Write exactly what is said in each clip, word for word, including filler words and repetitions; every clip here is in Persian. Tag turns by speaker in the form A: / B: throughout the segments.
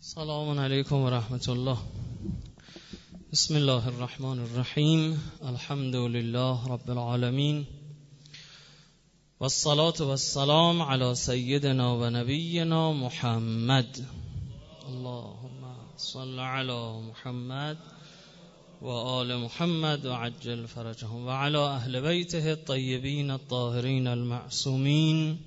A: سلام علیکم و رحمت الله. بسم الله الرحمن الرحیم. الحمد لله رب العالمین و الصلاة و السلام علی سیدنا و نبینا محمد. اللهم صل علی محمد و آل محمد و عجل فرجهم و علی اهل بیته الطیبین الطاهرین المعصومین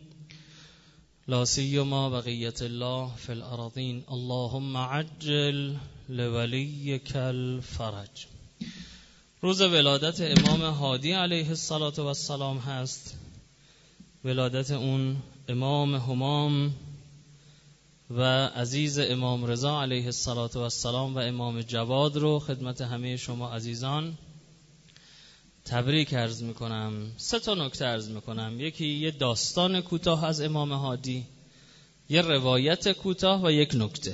A: لا سیما بقیت الله فی الارضین. اللهم عجل لولیک الفرج. روز ولادت امام هادی علیه السلام هست. ولادت اون امام همام و عزیز امام رضا علیه السلام و امام جواد رو خدمت همه شما عزیزان تبریک عرض میکنم. سه تا نکته عرض میکنم. یکی یه داستان کوتاه از امام هادی، یه روایت کوتاه و یک نکته.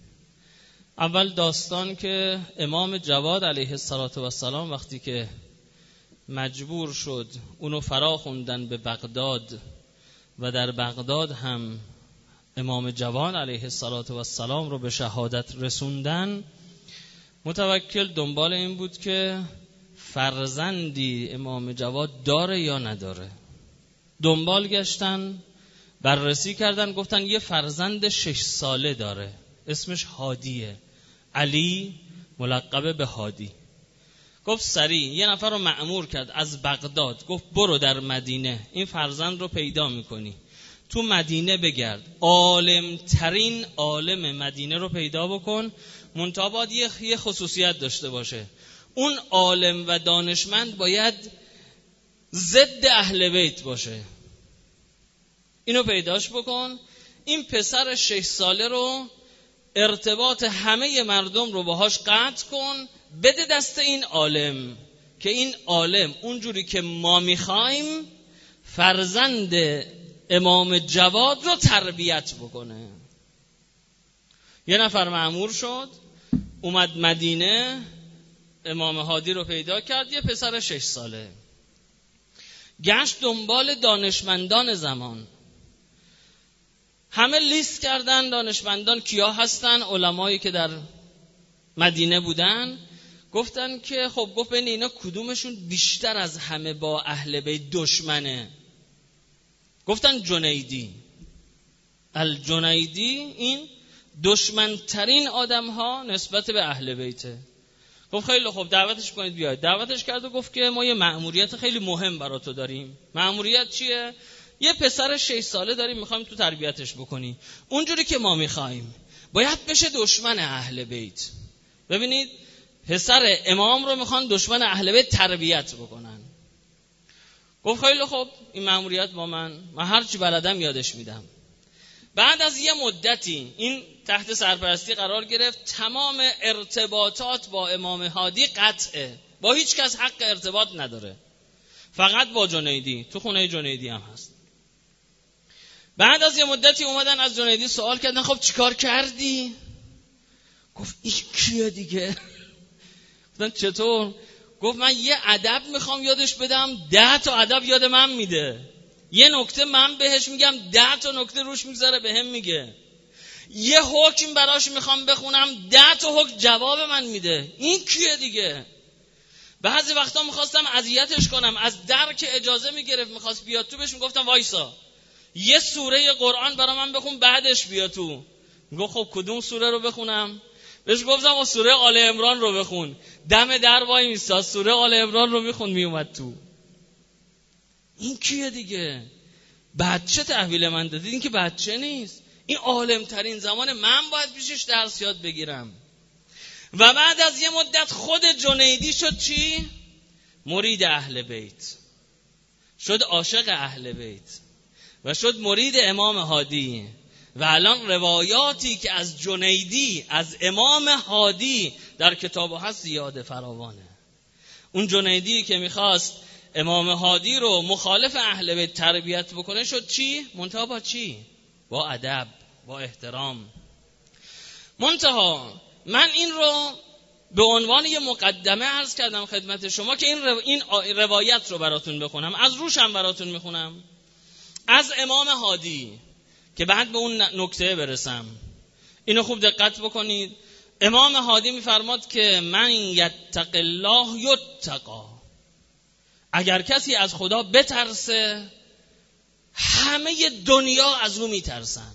A: اول داستان که امام جواد علیه السلام وقتی که مجبور شد اونو فرا خوندن به بغداد و در بغداد هم امام جواد علیه السلام رو به شهادت رسوندن، متوکل دنبال این بود که فرزندی امام جواد داره یا نداره. دنبال گشتن، بررسی کردن، گفتن یه فرزند شش ساله داره، اسمش هادیه، علی ملقب به هادی. گفت سریع یه نفر رو مأمور کرد از بغداد، گفت برو در مدینه این فرزند رو پیدا میکنی، تو مدینه بگرد، عالم ترین عالم مدینه رو پیدا بکن، منتها باید یه خصوصیت داشته باشه، اون عالم و دانشمند باید ضد اهل بیت باشه. اینو پیداش بکن، این پسر شش ساله رو ارتباط همه مردم رو باهاش قطع کن، بده دست این عالم که این عالم اونجوری که ما میخوایم فرزند امام جواد رو تربیت بکنه. یه نفر مأمور شد، اومد مدینه، امام هادی رو پیدا کرد، یه پسر شش ساله. گشت دنبال دانشمندان زمان، همه لیست کردن دانشمندان کیا هستن، علمایی که در مدینه بودن. گفتن که خب گفت بین اینا کدومشون بیشتر از همه با اهل بیت دشمنه؟ گفتن جنیدی. الجنیدی این دشمنترین آدم ها نسبت به اهل بیته. گفت خیلی خوب دعوتش کنید بیاید. دعوتش کرد و گفت که ما یه مأموریت خیلی مهم برای تو داریم. مأموریت چیه؟ یه پسر شش ساله داریم، میخوایم تو تربیتش بکنی اونجوری که ما میخوایم، باید بشه دشمن اهل بیت. ببینید پسر امام رو میخوان دشمن اهل بیت تربیت بکنن. گفت خیلی خوب این مأموریت با من، من هر چی بلدم یادش میدم. بعد از یه مدتی این تحت سرپرستی قرار گرفت، تمام ارتباطات با امام هادی قطعه، با هیچ کس حق ارتباط نداره، فقط با جنیدی، تو خونه جنیدی هم هست. بعد از یه مدتی اومدن از جنیدی سوال کردن خب چیکار کردی؟ گفت این کیه دیگه؟ گفتن چطور؟ گفت من یه ادب میخوام یادش بدم، ده تا ادب یاد من میده، یه نکته من بهش میگم ده تا نکته روش میگذاره بهم میگه، یه حکم براش میخوام بخونم ده تا حکم جواب من میده. این کیه دیگه؟ بعضی وقتا میخواستم اذیتش کنم، از در که اجازه میگرفت میخواست بیاد تو، بهش میگفتم وایسا یه سوره قرآن برا من بخون بعدش بیا تو. میگفت خب کدوم سوره رو بخونم؟ بهش گفتم سوره آل عمران رو بخون. دم در وای میساد سوره آل عمران رو میخون میومد تو. این کیه دیگه؟ بچه تحویل من دادید؟ این که بچه نیست، این عالم ترین زمان من باید پیشش درس یاد بگیرم. و بعد از یه مدت خود جنیدی شد چی؟ مرید اهل بیت، شد عاشق اهل بیت و شد مرید امام هادی. و الان روایاتی که از جنیدی از امام هادی در کتاب هست زیاده فراوانه. اون جنیدی که میخواست امام هادی رو مخالف اهل بیت تربیت بکنه شد چی؟ منتها با چی؟ با ادب، با احترام. منتها من این رو به عنوان یه مقدمه عرض کردم خدمت شما که این, رو... این روایت رو براتون بخونم، از روشم براتون میخونم از امام هادی که بعد به اون نکته برسم. اینو خوب دقت بکنید. امام هادی میفرماد که من یتق الله یتقی، اگر کسی از خدا بترسه همه دنیا از او میترسن.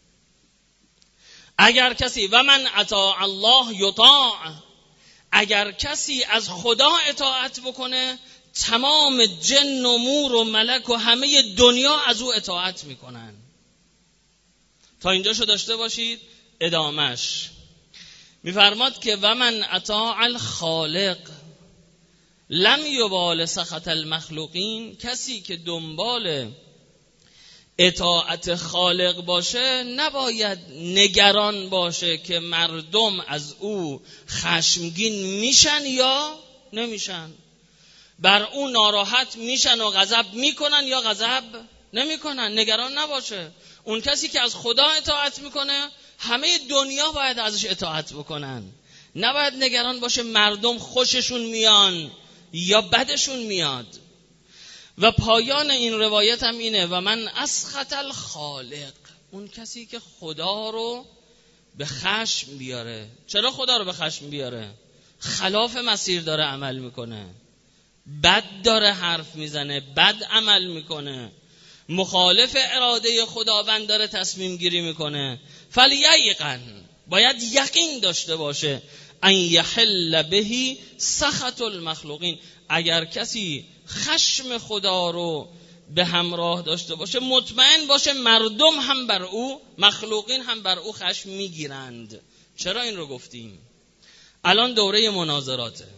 A: اگر کسی و من اطاع الله یطاع، اگر کسی از خدا اطاعت بکنه تمام جن و مور و ملک و همه دنیا از او اطاعت میکنن. تا اینجاشو داشته باشید. ادامش میفرماد که و من اطاع الخالق لم یبال سخط المخلوقین، کسی که دنبال اطاعت خالق باشه نباید نگران باشه که مردم از او خشمگین میشن یا نمیشن، بر او ناراحت میشن و غضب میکنن یا غضب نمیکنن. نگران نباشه. اون کسی که از خدا اطاعت میکنه همه دنیا باید ازش اطاعت بکنن، نباید نگران باشه مردم خوششون میان یا بدشون میاد. و پایان این روایت هم اینه و من اسخط الخالق، اون کسی که خدا رو به خشم بیاره. چرا خدا رو به خشم بیاره؟ خلاف مسیر داره عمل میکنه، بد داره حرف میزنه، بد عمل میکنه، مخالف اراده خداوند داره تصمیم گیری میکنه. فلیقن، باید یقین داشته باشه ان یحل بهی سخط المخلوقین، اگر کسی خشم خدا رو به همراه داشته باشه مطمئن باشه مردم هم بر او، مخلوقین هم بر او خشم میگیرند. چرا این رو گفتیم؟ الان دوره مناظراته،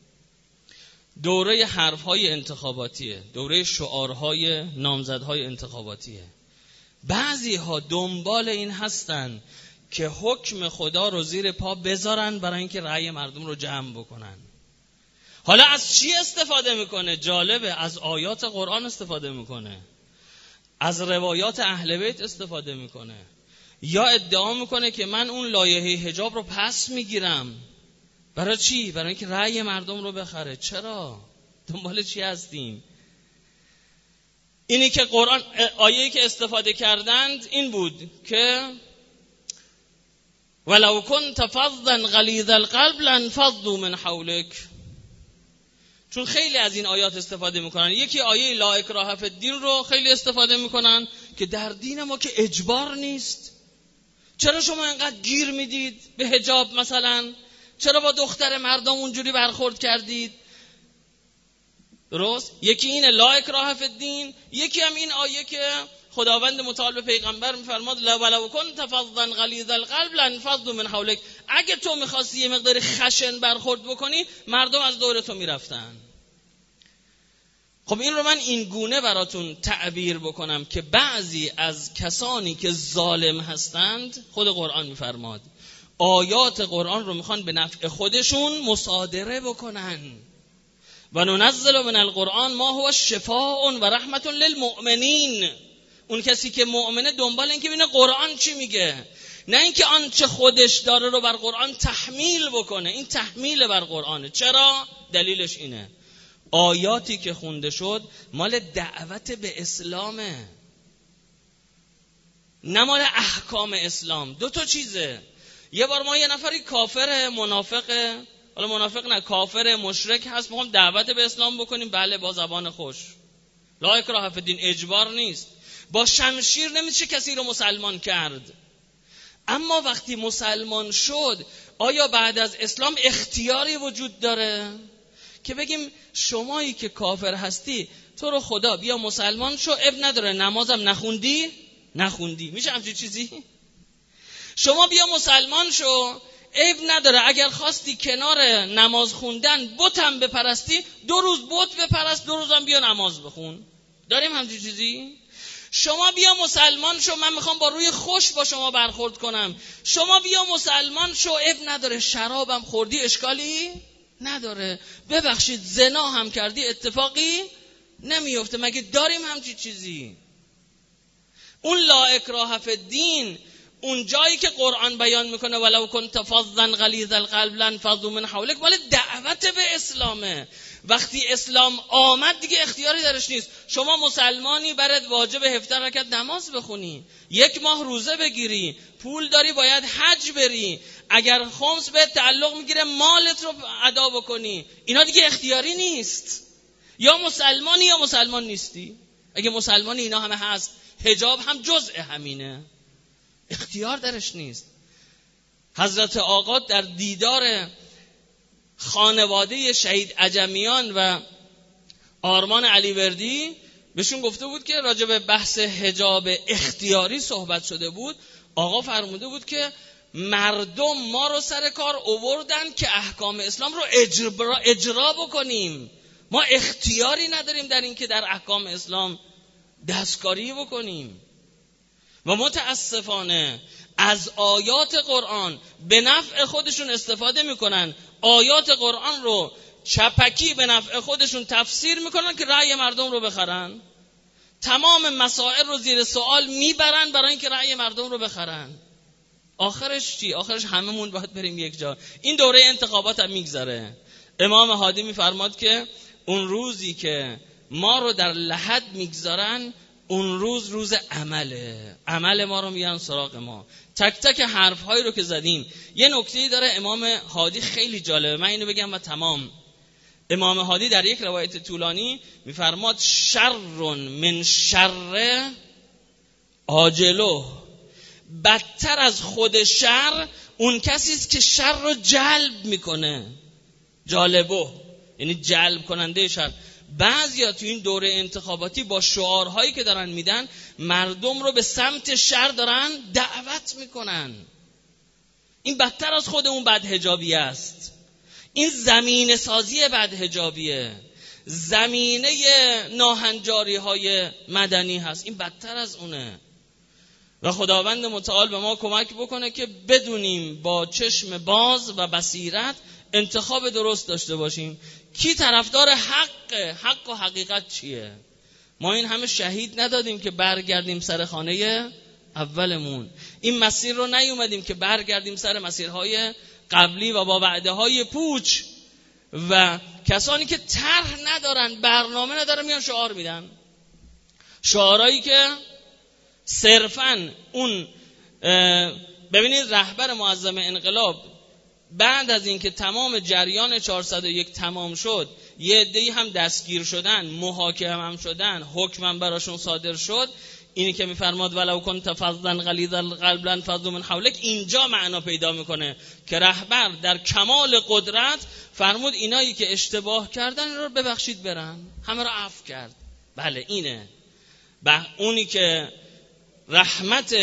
A: دوره حرفهای انتخاباتیه، دوره شعارهای نامزدهای انتخاباتیه. بعضی ها دنبال این هستن که حکم خدا رو زیر پا بذارن برای اینکه رأی مردم رو جمع بکنن. حالا از چی استفاده میکنه؟ جالبه، از آیات قرآن استفاده میکنه، از روایات اهل بیت استفاده میکنه، یا ادعا میکنه که من اون لایحه حجاب رو پس میگیرم. برای چی؟ برای اینکه رأی مردم رو بخره. چرا؟ دنبال چی هستیم؟ اینی که قرآن آیه‌ای که استفاده کردند این بود که ولو كنت فظا غلیظ القلب لانفضوا من حولک. چون خیلی از این آیات استفاده میکنن. یکی آیه لا اکراه فی الدین رو خیلی استفاده میکنن که در دین ما که اجبار نیست. چرا شما اینقدر گیر میدید به حجاب مثلا؟ چرا با دختر مردم اونجوری برخورد کردید؟ درست؟ یکی اینه لا اکراه فی الدین، یکی هم این آیه که خداوند متعال به پیغمبر میفرماد ولو کنت فظا غلیظ القلب لانفضوا من حولک، اگه تو میخواستی یه مقدار خشن برخورد بکنی مردم از دور تو میرفتن. خب این رو من این گونه براتون تعبیر بکنم که بعضی از کسانی که ظالم هستند، خود قرآن میفرماد آیات قرآن رو میخوان به نفع خودشون مصادره بکنن. و ننزل من القرآن ما هو شفاء و رحمت للمؤمنین. اون کسی که مؤمنه دنبال این که ببینه قرآن چی میگه، نه اینکه آنچه خودش داره رو بر قرآن تحمیل بکنه. این تحمیل بر قرآنه. چرا؟ دلیلش اینه آیاتی که خونده شد مال دعوت به اسلامه، نه مال احکام اسلام. دو تا چیزه. یه بار ما یه نفری کافر منافقه، حالا منافق نه، کافر مشرک هست، میخوام دعوت به اسلام بکنیم، بله با زبان خوش، لا اکراه فی الدین، اجبار نیست، با شمشیر نمیشه کسی رو مسلمان کرد. اما وقتی مسلمان شد آیا بعد از اسلام اختیاری وجود داره که بگیم شمایی که کافر هستی تو رو خدا بیا مسلمان شو، اب نداره نمازم نخوندی نخوندی میشه همچین چیزی؟ شما بیا مسلمان شو، عیب نداره اگر خواستی کنار نماز خوندن بتم بپرستی، دو روز بت بپرست، دو روزم بیا نماز بخون. داریم همچین چیزی؟ شما بیا مسلمان شو، من میخوام با روی خوش با شما برخورد کنم. شما بیا مسلمان شو، عیب نداره شرابم خوردی اشکالی نداره، ببخشید زنا هم کردی اتفاقی نمیفته. مگه داریم همچین چیزی؟ اون لا اکراه فی الدین، اون جایی که قرآن بیان میکنه ولو کنت فظا غلیظ القلب لانفضوا من حولک، ولی دعوت به اسلامه. وقتی اسلام آمد دیگه اختیاری درش نیست. شما مسلمانی برات واجب هفده رکعت نماز بخونی، یک ماه روزه بگیری، پول داری باید حج بری، اگر خمس به تعلق میگیره مالت رو ادا بکنی، اینا دیگه اختیاری نیست. یا مسلمانی یا مسلمان نیستی. اگه مسلمانی اینا همه هست، حجاب هم جزء همینه، اختیار درش نیست. حضرت آقا در دیدار خانواده شهید عجمیان و آرمان علیوردی بهشون گفته بود که راجع به بحث حجاب اختیاری صحبت شده بود. آقا فرموده بود که مردم ما رو سر کار آوردن که احکام اسلام رو اجرا, اجرا بکنیم. ما اختیاری نداریم در این که در احکام اسلام دستکاری بکنیم. و متاسفانه از آیات قرآن به نفع خودشون استفاده میکنن، آیات قرآن رو چپکی به نفع خودشون تفسیر میکنن که رأی مردم رو بخرن. تمام مسائل رو زیر سوال میبرن برای اینکه رأی مردم رو بخرن. آخرش چی؟ آخرش هممون باید بریم یک جا. این دوره انتخابات هم میگذره. امام هادی میفرماد که اون روزی که ما رو در لحد میگذارن، اون روز روز عمله، عمل ما رو میان سراغ ما. تک تک حرف هایی رو که زدیم. یه نکته‌ای داره امام هادی خیلی جالبه، من اینو بگم و تمام. امام هادی در یک روایت طولانی میفرماد شر من شر عاجله، بدتر از خود شر اون کسی است که شر رو جلب میکنه. جالبه یعنی جلب کننده شر. بعضیا تو این دوره انتخاباتی با شعارهایی که دارن میدن مردم رو به سمت شر دارن دعوت میکنن. این بدتر از خود اون بدحجابی است. این زمینه سازی بدحجابیه، زمینه ناهنجاری های مدنی هست. این بدتر از اونه. و خداوند متعال به ما کمک بکنه که بدونیم با چشم باز و بصیرت انتخاب درست داشته باشیم. کی طرفدار حق؟ حق و حقیقت چیه؟ ما این همه شهید ندادیم که برگردیم سر خانه اولمون. این مسیر رو نیومدیم که برگردیم سر مسیرهای قبلی و با وعده های پوچ. و کسانی که طرح ندارن، برنامه ندارن، میان شعار میدن. شعارهایی که صرفاً اون ببینید رهبر معظم انقلاب بعد از اینکه تمام جریان چهارصد و یک تمام شد، یه عده‌ای هم دستگیر شدن، محاکمه هم شدن، حکم براشون صادر شد. اینی که میفرماد ولو کنت فظا غلیظ القلب لانفضوا من حولک، اینجا معنا پیدا میکنه که رهبر در کمال قدرت فرمود اینایی که اشتباه کردن رو ببخشید برن، همه رو عفو کرد. بله اینه. به اونی که رحمت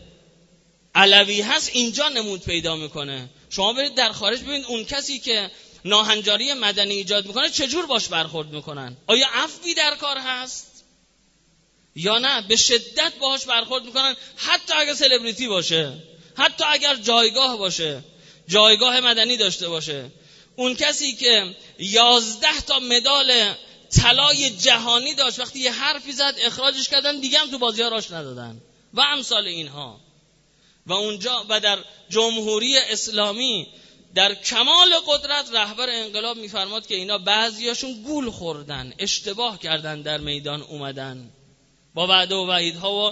A: علوی هست اینجا نمود پیدا میکنه. شما برید در خارج ببینید اون کسی که ناهنجاری مدنی ایجاد میکنه چجور باش برخورد میکنن. آیا عفوی در کار هست یا نه؟ به شدت باهاش برخورد میکنن، حتی اگر سلبریتی باشه، حتی اگر جایگاه باشه، جایگاه مدنی داشته باشه. اون کسی که یازده تا مدال طلای جهانی داشت، وقتی یه حرفی زد اخراجش کردن، دیگه هم تو بازی‌ها راش ندادن و امثال اینها. و اونجا و در جمهوری اسلامی در کمال قدرت رهبر انقلاب میفرماد که اینا بعضیاشون گول خوردن، اشتباه کردن، در میدان اومدن با وعده و وعیدها و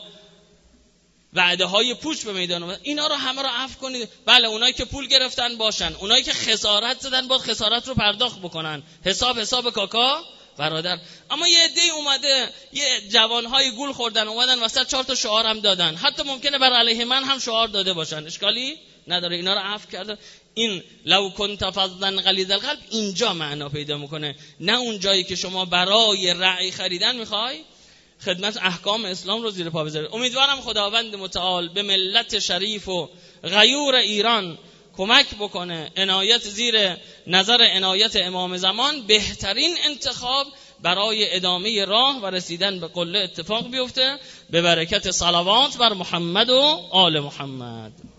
A: وعده های پوچ به میدان اومدن. اینا رو همه رو عفو کنید. بله اونایی که پول گرفتن باشن، اونایی که خسارت زدن باید خسارت رو پرداخت بکنن، حساب حساب کاکا برادر. اما یه عده اومده یه جوانهای گول خوردن اومدن وسط چهار تا شعار هم دادن، حتی ممکنه بر علیه من هم شعار داده باشن، اشکالی نداره، اینا رو عفو کردن. این لو کنت فظا غلیظ القلب اینجا معنا پیدا میکنه، نه اون جایی که شما برای رأی خریدن میخوای خدمت احکام اسلام رو زیر پا بذارید. امیدوارم خداوند متعال به ملت شریف و غیور ایران کمک بکنه، عنایت زیر نظر عنایت امام زمان بهترین انتخاب برای ادامه راه و رسیدن به قله اتفاق بیفته، به برکت صلوات بر محمد و آل محمد.